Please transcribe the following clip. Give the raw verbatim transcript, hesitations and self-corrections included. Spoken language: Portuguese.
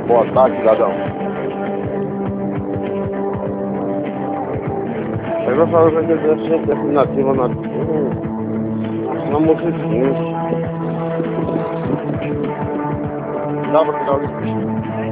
Boa tarde, cidadão. Eu vou falar que eu tenho gente definitiva na... Na musiquinha. Dá pra tirar o...